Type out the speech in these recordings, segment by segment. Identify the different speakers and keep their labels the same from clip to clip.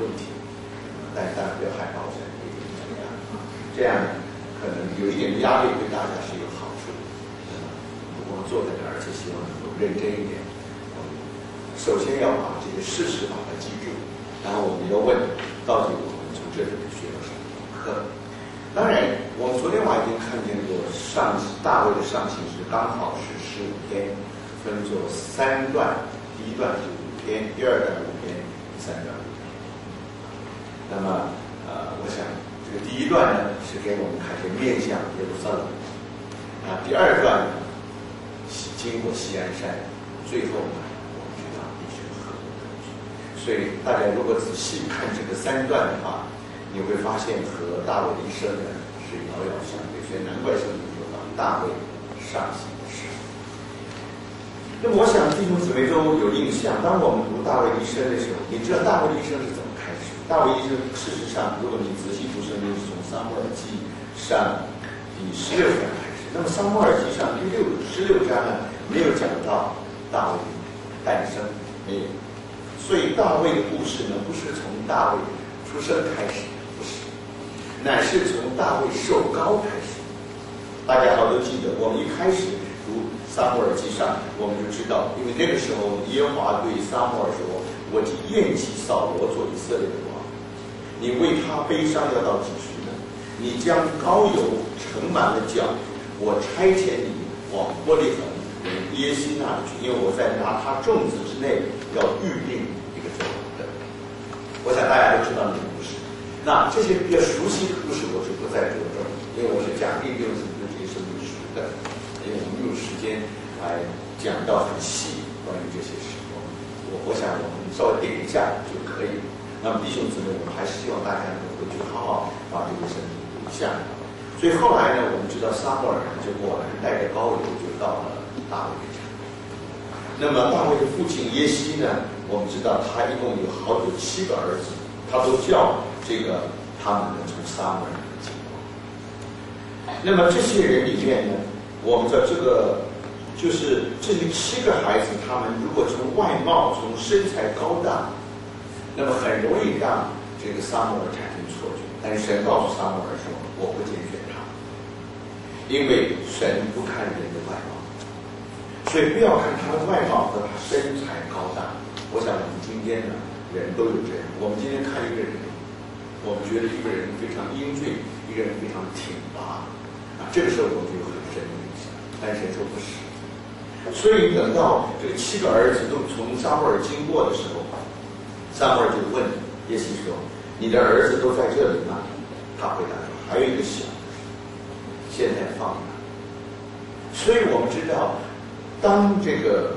Speaker 1: 问题，但是大家不要害怕，我想这样可能有一点压力对大家是有好处的。我们坐在这儿，而且希望能够认真一点。首先要把这个事实把它记住，然后我们要问，到底我们从这里学了什么课？当然，我们昨天晚上已经看见过大卫的上行诗，刚好是15篇，分作3段，第一段是5篇，第二段5篇，第三段5篇。那么，我想这个第一段呢是给我们看见面向耶路撒冷，第二段呢经过锡安山，最后呢我们知道必须河。所以大家如果仔细看这个3段的话，你会发现和大卫的一生呢是遥遥相对，所以难怪圣经说到大卫上行诗。那么我想弟兄姊妹都有印象，当我们读大卫一生的时候，你知道大卫的一生是怎么开始？大卫一生事实上，如果你仔细读圣经，是从撒母耳记上第16章开始。那么撒母耳记上第16章呢，没有讲到大卫诞生，没有。所以大卫的故事呢，不是从大卫出生开始，不是，乃是从大卫受膏开始。大家好都记得，我们一开始读撒母耳记上，我们就知道，因为那个时候耶和华对撒母耳说：“我既厌弃扫罗做以色列的王，你为他悲伤要到几时呢？你将膏油盛满了脚，我差遣你往伯利恒人耶西那里去，因为我在拿他众子之内要预定一个作王的。”我想大家都知道那个故事。那这些比较熟悉的故事，我就不再着重，因为我是讲弟兄姊妹这些是不熟的，因为我们没有时间来讲到很细关于这些事。我想我们稍微点一下就可以了。那么弟兄姊妹，我们还是希望大家能够回去好好把这个圣经读一下。所以后来呢，我们知道撒母耳就过来带着膏油就到了大卫这。那么大卫的父亲耶西呢，我们知道他一共有7个儿子，他都叫这个他们呢从撒母耳经过。那么这些人里面呢，我们知道这个就是这7个孩子，他们如果从外貌、从身材高大，那么很容易让这个撒母耳产生错觉。但是神告诉撒母耳说：“我不拣选他，因为神不看人的外貌，所以不要看他的外貌和他身材高大。”我想我们今天呢，人都有这样。我们今天看一个人，我们觉得一个人非常英俊，一个人非常挺拔，这个时候我们就有很深的印象。但是神说不是。所以等到这个7个儿子都从撒母耳经过的时候，撒母耳就问耶西说：“你的儿子都在这里吗？”他回答说：“还有一个小的，现在放哪？”所以我们知道，当这个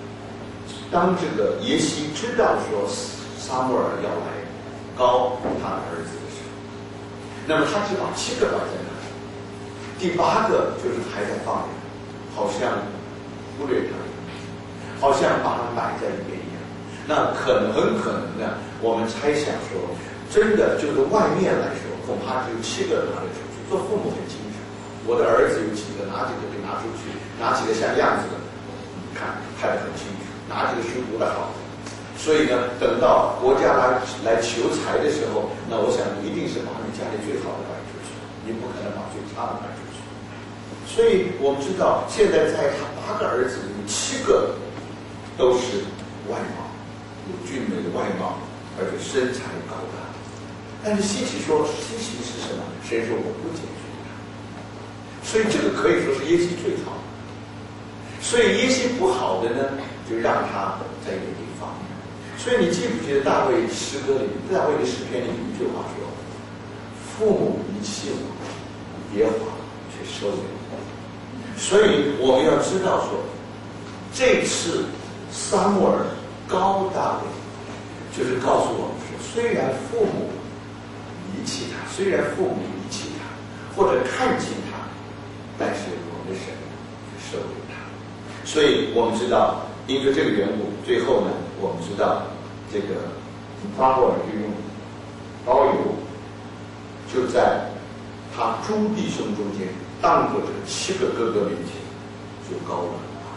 Speaker 1: 耶西知道说撒母耳要来膏他的儿子的时候，那么他只把7个摆在那里，第8个就是还在放着，好像忽略他，好像把它摆在一边一样。那很可能呢，我们猜想说，真的就是外面来说，恐怕只有7个拿得出去。做父母很清楚，我的儿子有几个，哪几个可以拿出去，哪几个像样子的，看得很清楚，哪几个书读得好。所以呢，等到国家来求财的时候，那我想一定是把你家里最好的摆出去，你不可能把最差的摆出去。所以我们知道，现在在他8个儿子里，7个都是外貌有俊美的外貌，而且身材高大。但是西奇是什么？神说我不拣选他。所以这个可以说是耶西最好的。所以耶西不好的呢，就让他在一个地方。所以你记不记得大卫诗歌里，大卫的诗篇里有一句话说：“父母遗弃我，耶和华却收留我。”所以我们要知道说，这次撒母耳膏大卫，就是告诉我们说，虽然父母遗弃他，虽然父母遗弃他，或者看轻他，但是我们的神收留他。所以我们知道，因为这个缘故，最后呢，我们知道这个撒母耳就用膏油，就在他诸弟兄中间，当着这7个哥哥面前，就膏了他。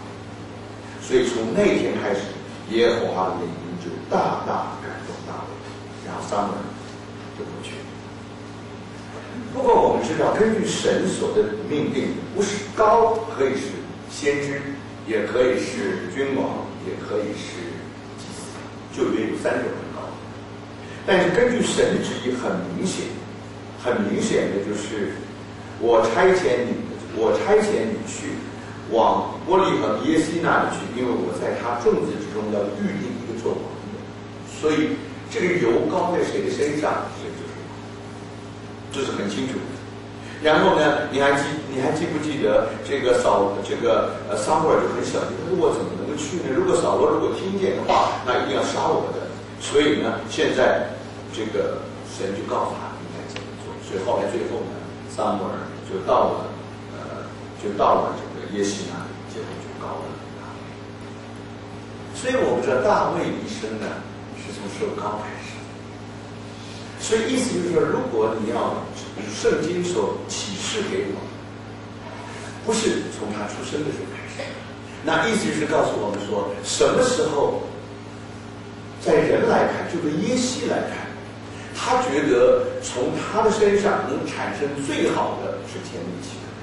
Speaker 1: 所以从那天开始，耶和华的灵就大大感动大卫，然后撒母耳就过去。不过我们知道，根据神所的命定，不是高可以是先知，也可以是君王，也可以是祭司，旧约有3种人高。但是根据神的旨意，很明显的就是我差遣你去往伯利恒耶西那里去，因为我在他众子之中要预定一个做王的，所以这个油膏在谁的身上，谁就是王，这是很清楚的。然后呢，你还记不记得这个撒母耳就很小心，他说我怎么能够去呢？如果扫罗如果听见的话，那一定要杀我的。所以呢，现在这个神就告诉他应该怎么做。所以后来最后呢，撒母耳就到了这个耶西那里，结果就高了大卫。所以我们知道大卫一生呢是从受高开始。所以意思就是说，如果你要圣经所启示给我，不是从他出生的时候开始，那意思就是告诉我们说，什么时候在人来看，就跟耶西来看，他觉得从他的身上能产生最好的是前面7个，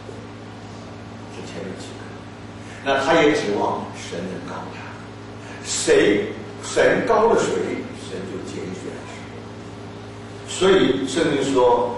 Speaker 1: 那他也指望神能高他，神高了谁，神就拣选谁。所以圣经说，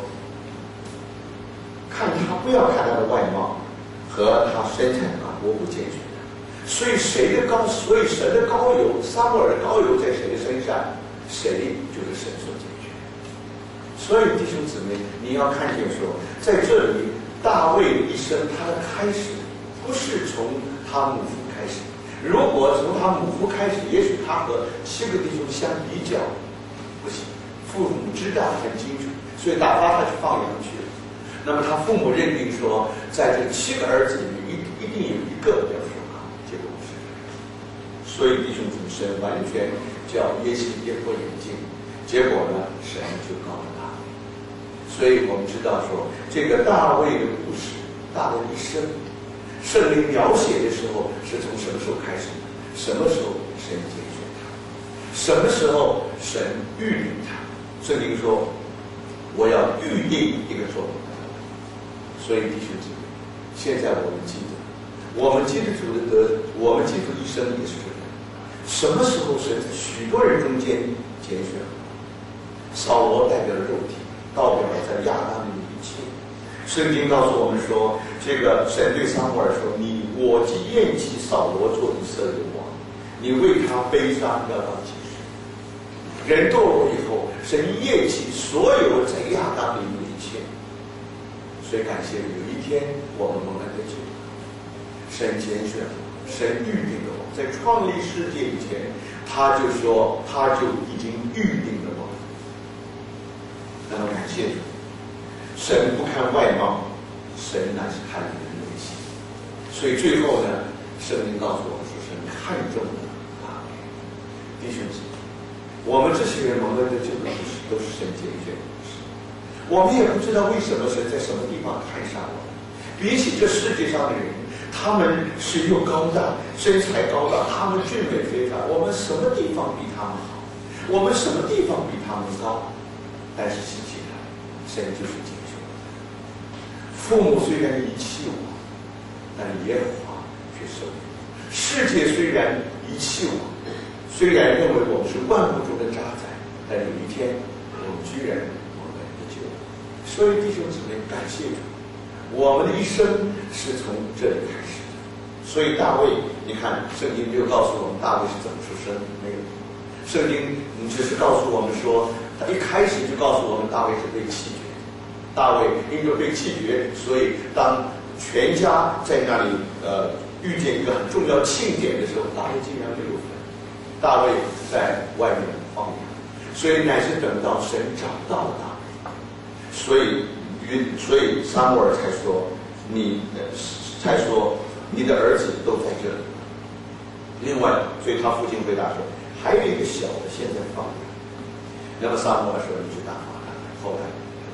Speaker 1: 看他，不要看他的外貌和他身材高，我不拣选他。所以神的膏油，撒母耳的膏油在谁的身上，谁就是神所拣选。所以弟兄姊妹，你要看见说，在这里大卫一生他的开始，不是从他母父开始。如果从他母父开始，也许他和7个弟兄相比较不行，父母知道很清楚，所以打发他去放羊去了。那么他父母认定说，在这7个儿子里面一定有一个要受膏，结果不是。所以弟兄姊妹，神完全叫耶西跌破眼镜，结果呢，神就膏了大卫。所以我们知道说，这个大卫的故事，大卫一生，圣灵描写的时候是从什么时候开始？什么时候神拣选他？什么时候神预定他？圣经说，我要预定一个做王。所以弟兄姊妹，现在我们记得，我们基督徒一生也是这样。什么时候神在许多人中间拣选我？扫罗代表了肉体，代表了在亚当里的一切。圣经告诉我们说，这个神对撒母耳说：“我既厌弃扫罗做以色列王，你为他悲伤要到几时？”人堕落以后，神厌弃所有在亚当里的一切。所以感谢有一天我们蒙恩得救，神拣选我，神预定了我，在创立世界以前，他就说他就已经预定了我。那么感谢主。神不看外貌，神乃是看人的内心。所以最后呢，圣经告诉我们说，神看重了大卫。弟兄姊妹，我们这些人蒙恩的救的故事，都是神拣选的故事。我们也不知道为什么神在什么地方看上我们。比起这世界上的人，他们是又高大，身材高大，他们俊美非凡。我们什么地方比他们好？我们什么地方比他们高？但是实际上，神就是拣选。父母虽然遗弃我，但耶和华却收留。世界虽然遗弃我，虽然认为我们是万物中的渣滓，但有一天我们居然蒙恩得救。所以弟兄姊妹，感谢主，我们的一生是从这里开始的。所以大卫，你看圣经没有告诉我们大卫是怎么出生，没有。圣经只是告诉我们说，他一开始就告诉我们大卫是被弃绝。大卫因为被弃绝，所以当全家在那里遇见一个很重要庆典的时候，大卫竟然没有分。大卫在外面放羊，所以乃是等到神找到了大卫，所以撒母耳才说你的儿子都在这里。另外，所以他父亲回答说，还有一个小的现在放羊。那么撒母耳说，你去打发他。后来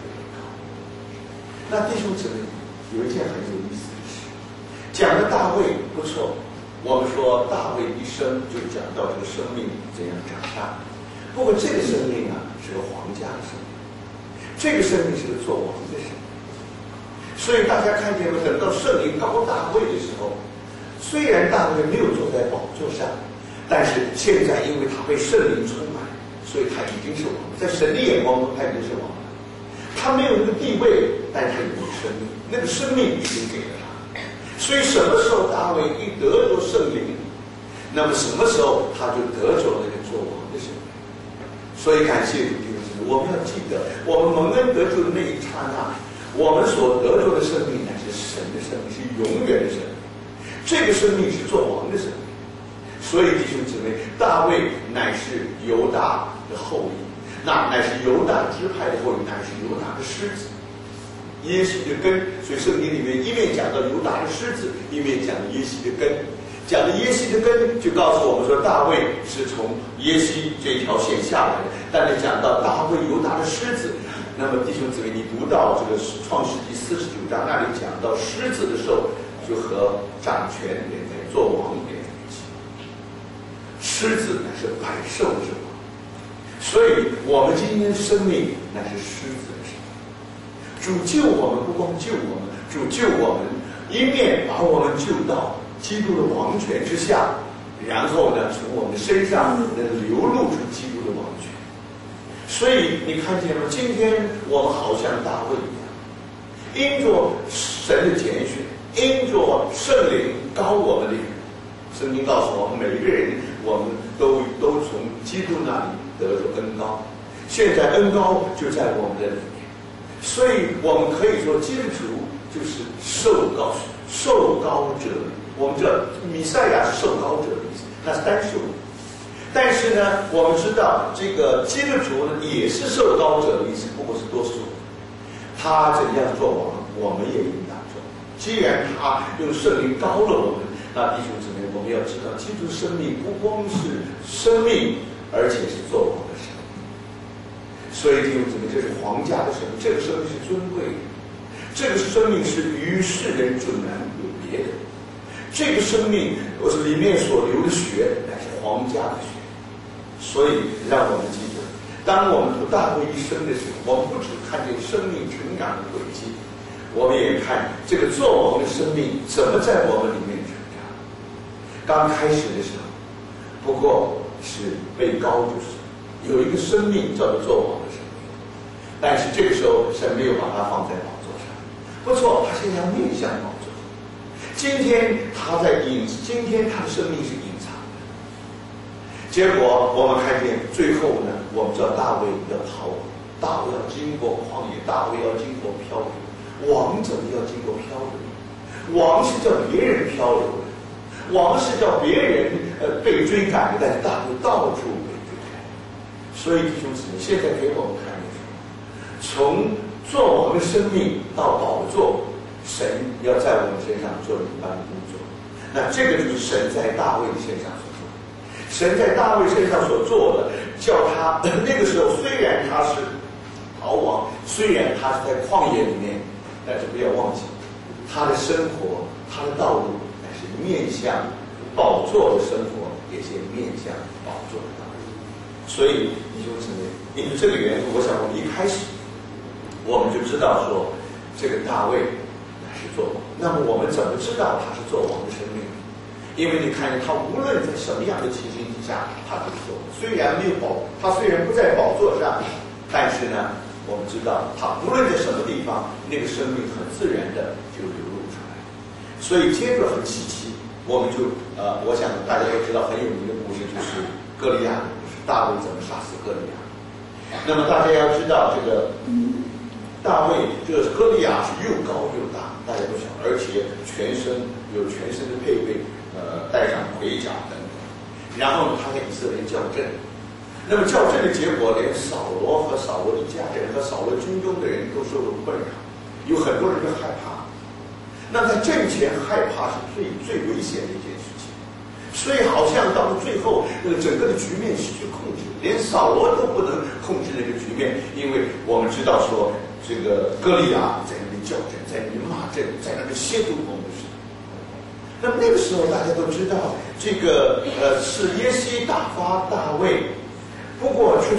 Speaker 1: 那弟兄姊妹，有一件很有意思的事，讲的大卫不错。我们说大卫一生就讲到这个生命怎样长大， 不过这个生命啊是个皇家的生命，这个生命是个做王的生命。所以大家看见没？等到圣灵高大卫的时候，虽然大卫没有坐在宝座上，但是现在因为他被圣灵充满，所以他已经是王，在神的眼光中他已经是王了。他没有那个地位，但他有那个生命，那个生命已经给了他。所以什么时候大卫一得着圣灵，那么什么时候他就得着那个做王的生命。所以感谢主弟兄姊妹，我们要记得，我们蒙恩得救的那一刹那，我们所得着的生命乃是神的生命，是永远的生命。这个生命是做王的生命。所以弟兄姊妹，大卫乃是犹大的后裔，那乃是犹大支派的后裔，乃是犹大的狮子，耶西的根。所以圣经里面一面讲到犹大的狮子，一面讲耶西的根。讲的耶西的根，就告诉我们说大卫是从耶西这条线下来的。但是讲到大卫犹大的狮子，那么弟兄姊妹，你读到这个创世纪49章那里讲到狮子的时候，就和掌权连在做王连在一起。狮子乃是百兽之王，所以我们今天生命乃是狮子的生命。主救我们，不光救我们，主救我们，一面把我们救到基督的王权之下，然后呢，从我们身上能流露出基督的王权。所以你看见吗？今天我们好像大卫一样，因着神的拣选，因着圣灵膏我们的人。圣经告诉我们，每一个人我们都从基督那里得着恩膏，现在恩膏就在我们的里面。所以我们可以说，基督徒就是受膏者。我们知道弥赛亚是受膏者的意思，那是单数。但是呢，我们知道这个基督徒呢也是受膏者的意思，不过是多数。他怎样做王，我们也应当做。既然他用圣灵膏了我们，那弟兄姊妹，我们要知道，基督生命不光是生命，而且是做王的生命。所以弟兄姊妹，这是皇家的生命，这个生命是尊贵的，这个生命是与世人迥然有别的。这个生命里面所流的血乃是皇家的血。所以让我们记得，当我们读大卫一生的时候，我们不只看见生命成长的轨迹，我们也看这个做王的生命怎么在我们里面成长。刚开始的时候，不过是被膏就是有一个生命叫做做王的生命，但是这个时候神没有把它放在宝座上。不错，他现在要面向宝座。今天他的生命是隐藏的。结果我们看见最后呢，我们知道大卫要逃亡，大卫要经过旷野，大卫要经过漂流。王怎么要经过漂流？王是叫别人漂流的，王是叫别人被追赶的，但是大卫到处被追赶。所以弟兄姊妹，现在给我们看的是，从做王的生命到宝座，神要在我们身上做一般的工作。那这个就是神在大卫身上所做的。神在大卫身上所做的，叫他那个时候虽然他是逃亡，虽然他是在旷野里面，但是不要忘记，他的生活，他的道路乃是面向宝座的生活，也是面向宝座的道路。所以弟兄姊妹，因为这个缘故，我想我们一开始我们就知道说，这个大卫乃是做王。那么我们怎么知道他是做王的生命？因为你看见他无论在什么样的情形底下，他都做。虽然他虽然不在宝座上，但是呢，我们知道他无论在什么地方，那个生命很自然的就流露出来。所以接着很稀奇，我们就我想大家都知道很有名的故事，就是歌利亚的故事，大卫怎么杀死歌利亚。那么大家要知道，这个大卫这个歌利亚是又高又大，大家都晓得，而且有全身的配备。带上盔甲等等，然后呢，他跟以色列人较阵。那么较阵的结果，连扫罗和扫罗一家人和扫罗军中的人都受了困扰，有很多人就害怕。那在阵前害怕是最危险的一件事情，所以好像到了最后，整个的局面失去控制，连扫罗都不能控制那个局面，因为我们知道说，这个歌利亚在那里较阵，在那里骂阵，在那里亵渎我们的神。那么那个时候大家都知道，这个是耶西打发大卫， 不过出